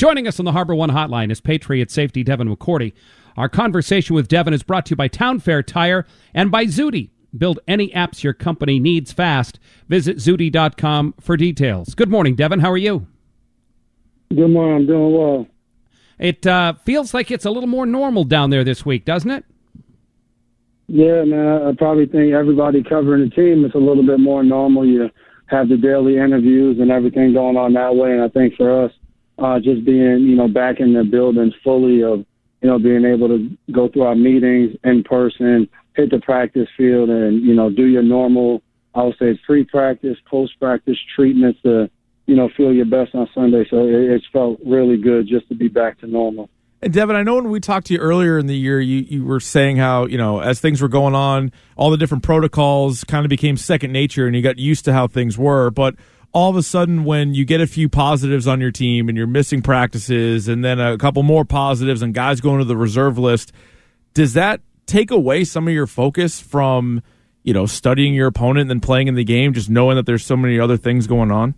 Joining us on the Harbor One Hotline is Patriot safety Devin McCourty. Our conversation with Devin is brought to you by Town Fair Tire and by Zudy. Build any apps your company needs fast. Visit Zudy.com for details. Good morning, Devin. How are you? Good morning. I'm doing well. It feels like it's a little more normal down there this week, doesn't it? Yeah, man. I probably think everybody covering the team, it's a little bit more normal. You have the daily interviews and everything going on that way. And I think for us, just being, back in the building fully of, being able to go through our meetings in person, hit the practice field and, do your normal, I would say, pre-practice, post-practice treatments to, feel your best on Sunday. So it's felt really good just to be back to normal. And Devin, I know when we talked to you earlier in the year, you were saying how, as things were going on, all the different protocols kind of became second nature and you got used to how things were. But all of a sudden, when you get a few positives on your team and you're missing practices and then a couple more positives and guys going to the reserve list, does that take away some of your focus from, studying your opponent and then playing in the game, just knowing that there's so many other things going on?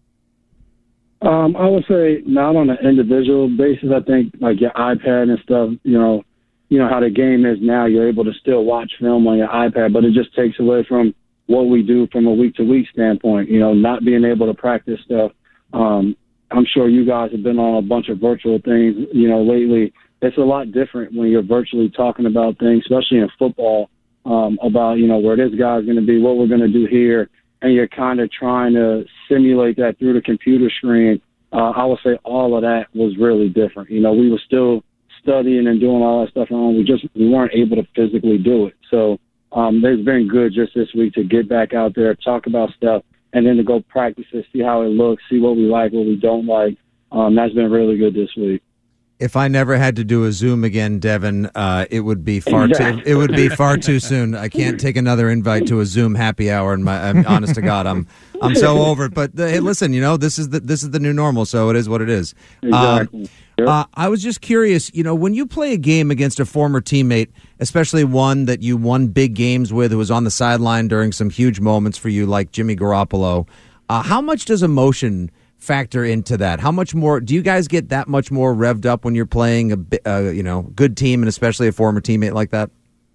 I would say not on an individual basis. I think like your iPad and stuff, how the game is now, you're able to still watch film on your iPad, but it just takes away from what we do from a week-to-week standpoint, not being able to practice stuff. I'm sure you guys have been on a bunch of virtual things, lately. It's a lot different when you're virtually talking about things, especially in football, about, where this guy's going to be, what we're going to do here, and you're kind of trying to simulate that through the computer screen. I would say all of that was really different. We were still studying and doing all that stuff, and we weren't able to physically do it. So it's been good just this week to get back out there, talk about stuff, and then to go practice it, see how it looks, see what we like, what we don't like. That's been really good this week. If I never had to do a Zoom again, Devin, it would be far too soon. I can't take another invite to a Zoom happy hour. And I'm honest to God, I'm so over it. But hey, listen, this is the new normal, so it is what it is. Exactly. I was just curious, when you play a game against a former teammate, especially one that you won big games with, who was on the sideline during some huge moments for you, like Jimmy Garoppolo, how much does emotion factor into that? How much more do you guys get that much more revved up when you're playing a good team and especially a former teammate like that?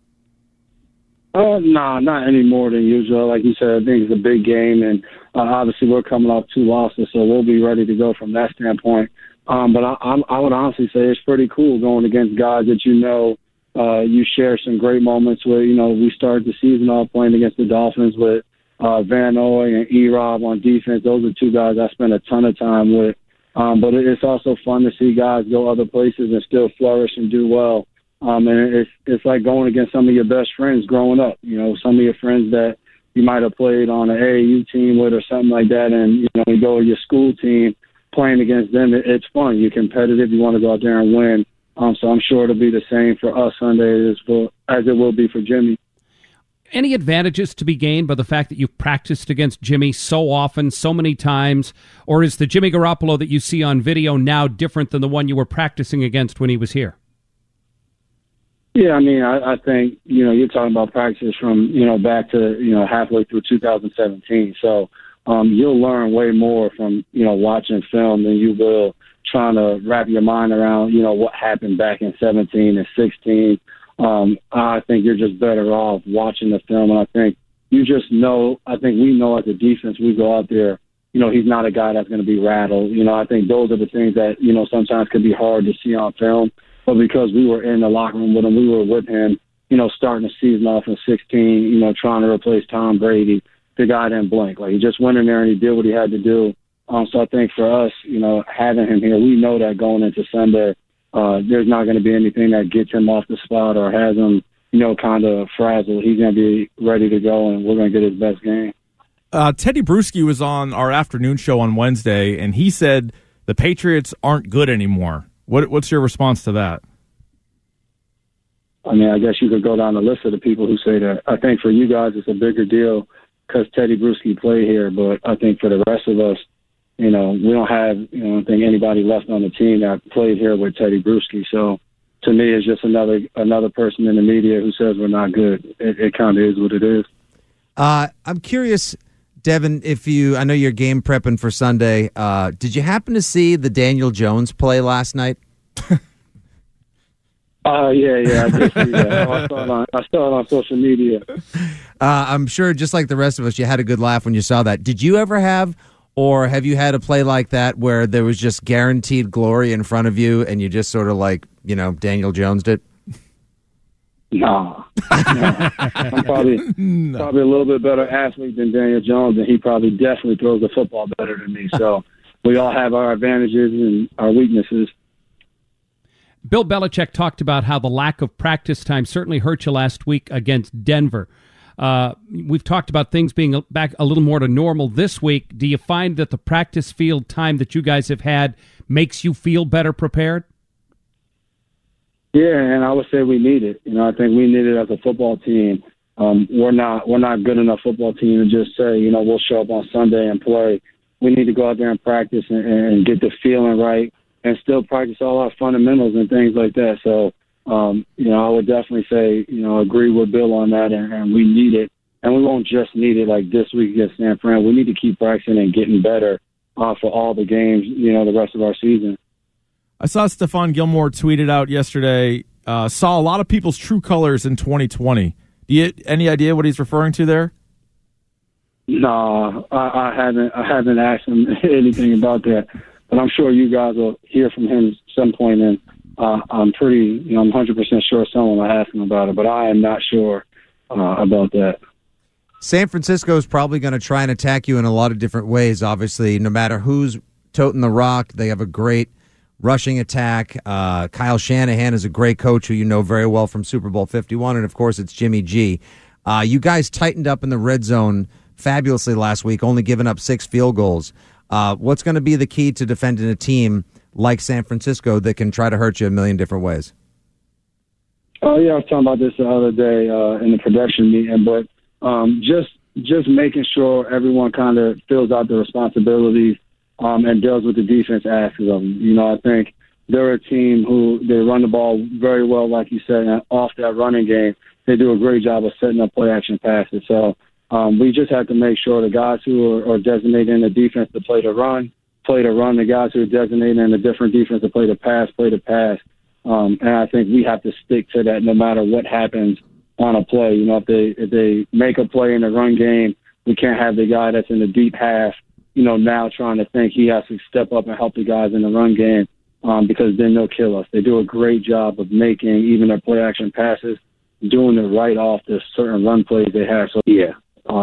No, not any more than usual. Like you said, I think it's a big game, and obviously we're coming off 2 losses, so we'll be ready to go from that standpoint. But I would honestly say it's pretty cool going against guys that you share some great moments with. We started the season off playing against the Dolphins with Van Noy and E-Rob on defense. Those are 2 guys I spent a ton of time with. But it's also fun to see guys go other places and still flourish and do well. And it's like going against some of your best friends growing up. Some of your friends that you might have played on an AAU team with or something like that, and you go to your school team playing against them. It's fun. You're competitive. You want to go out there and win. So I'm sure it'll be the same for us Sunday as it will be for Jimmy. Any advantages to be gained by the fact that you've practiced against Jimmy so often, so many times? Or is the Jimmy Garoppolo that you see on video now different than the one you were practicing against when he was here? Yeah, I think, you're talking about practice from, back to, halfway through 2017. So you'll learn way more from, watching film than you will trying to wrap your mind around, what happened back in 17 and 16. I think you're just better off watching the film, and I think we know as a defense, we go out there, he's not a guy that's going to be rattled. I think those are the things that, sometimes can be hard to see on film, but because we were in the locker room with him, we were with him, starting the season off in 16, trying to replace Tom Brady, the guy didn't blink. Like, he just went in there and he did what he had to do. So I think for us, having him here, we know that going into Sunday, there's not going to be anything that gets him off the spot or has him, kind of frazzled. He's going to be ready to go, and we're going to get his best game. Teddy Bruschi was on our afternoon show on Wednesday, and he said the Patriots aren't good anymore. What's your response to that? I guess you could go down the list of the people who say that. I think for you guys it's a bigger deal because Teddy Bruschi played here, but I think for the rest of us, we don't have, I don't think anybody left on the team that played here with Teddy Bruschi. So to me, it's just another person in the media who says we're not good. It kind of is what it is. I'm curious, Devin, I know you're game prepping for Sunday. Did you happen to see the Daniel Jones play last night? Yeah, I did see that. I saw it on social media. I'm sure, just like the rest of us, you had a good laugh when you saw that. Did you ever have, or have you had a play like that where there was just guaranteed glory in front of you and you just sort of like, Daniel Jones'd it? No. I'm probably a little bit better athlete than Daniel Jones, and he probably definitely throws the football better than me. So we all have our advantages and our weaknesses. Bill Belichick talked about how the lack of practice time certainly hurt you last week against Denver. We've talked about things being back a little more to normal this week. Do you find that the practice field time that you guys have had makes you feel better prepared? Yeah, and I would say we need it. I think we need it as a football team. We're not good enough football team to just say, we'll show up on Sunday and play. We need to go out there and practice and get the feeling right and still practice all our fundamentals and things like that. So, I would definitely say, agree with Bill on that, and we need it. And we won't just need it like this week against San Fran. We need to keep practicing and getting better for all the games, the rest of our season. I saw Stephon Gilmore tweeted out yesterday, saw a lot of people's true colors in 2020. Do you any idea what he's referring to there? No, I haven't asked him anything about that, but I'm sure you guys will hear from him at some point, and I'm 100% sure someone will ask him about it, but I am not sure about that. San Francisco is probably going to try and attack you in a lot of different ways, obviously, no matter who's toting the rock. They have a great rushing attack. Kyle Shanahan is a great coach who you know very well from Super Bowl 51, and of course it's Jimmy G. You guys tightened up in the red zone fabulously last week, only giving up 6 field goals. What's going to be the key to defending a team like San Francisco that can try to hurt you a million different ways? Oh, yeah, I was talking about this the other day in the production meeting, but just making sure everyone kind of fills out the responsibilities and does what the defense asks of them. I think they're a team who they run the ball very well, like you said, and off that running game. They do a great job of setting up play-action passes. So we just have to make sure the guys who are designated in the defense to play to run. The guys who are designated in a different defense to play to pass. And I think we have to stick to that no matter what happens on a play. If they make a play in the run game, we can't have the guy that's in the deep half, now trying to think he has to step up and help the guys in the run game because then they'll kill us. They do a great job of making even their play-action passes, doing it right off the certain run plays they have. So, yeah,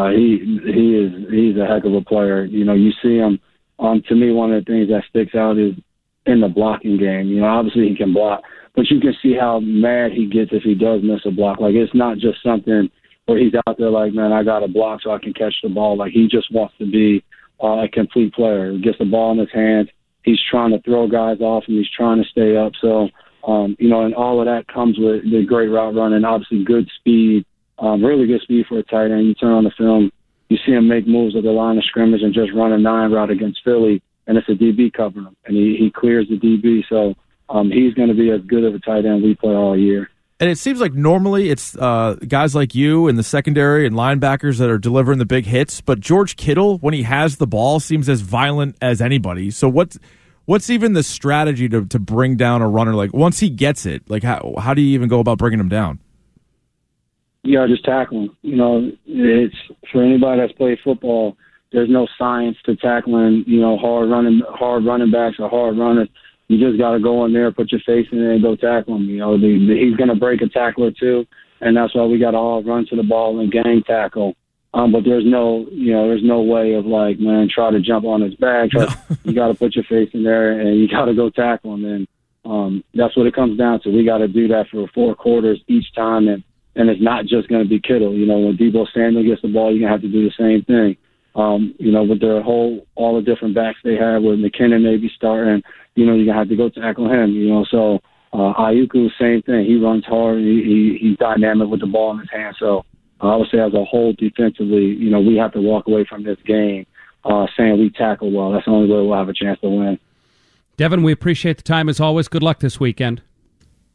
he's a heck of a player. You see him. To me, one of the things that sticks out is in the blocking game. Obviously he can block, but you can see how mad he gets if he does miss a block. Like, it's not just something where he's out there like, man, I got a block so I can catch the ball. Like, he just wants to be a complete player. He gets the ball in his hands. He's trying to throw guys off, and he's trying to stay up. So, and all of that comes with the great route running, obviously good speed, really good speed for a tight end. You turn on the film, you see him make moves at the line of scrimmage and just run a 9 route against Philly, and it's a DB covering him, and he clears the DB. So he's going to be as good of a tight end we play all year. And it seems like normally it's guys like you in the secondary and linebackers that are delivering the big hits, but George Kittle, when he has the ball, seems as violent as anybody. So what's even the strategy to bring down a runner? Like, once he gets it, like how do you even go about bringing him down? Yeah, just tackle him. It's for anybody that's played football. There's no science to tackling, hard running backs or hard runners. You just got to go in there, put your face in there, and go tackle him. He's going to break a tackler too, and that's why we got to all run to the ball and gang tackle. But there's no way of like, man, try to jump on his back. You got to put your face in there, and you got to go tackle him. And that's what it comes down to. We got to do that for 4 quarters each time, and it's not just going to be Kittle. When Deebo Samuel gets the ball, you're going to have to do the same thing. With all the different backs they have, with McKinnon maybe starting, you're going to have to go tackle him, So Ayuku, same thing. He runs hard. He's dynamic with the ball in his hand. So I would say as a whole defensively, we have to walk away from this game saying we tackle well. That's the only way we'll have a chance to win. Devin, we appreciate the time as always. Good luck this weekend.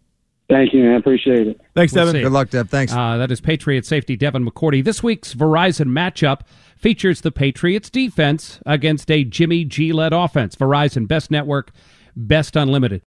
Thank you, man. Appreciate it. Thanks, We'll Devin. see. Good luck, Dev. Thanks. That is Patriot safety Devin McCourty. This week's Verizon matchup features the Patriots defense against a Jimmy G-led offense. Verizon, best network, best unlimited.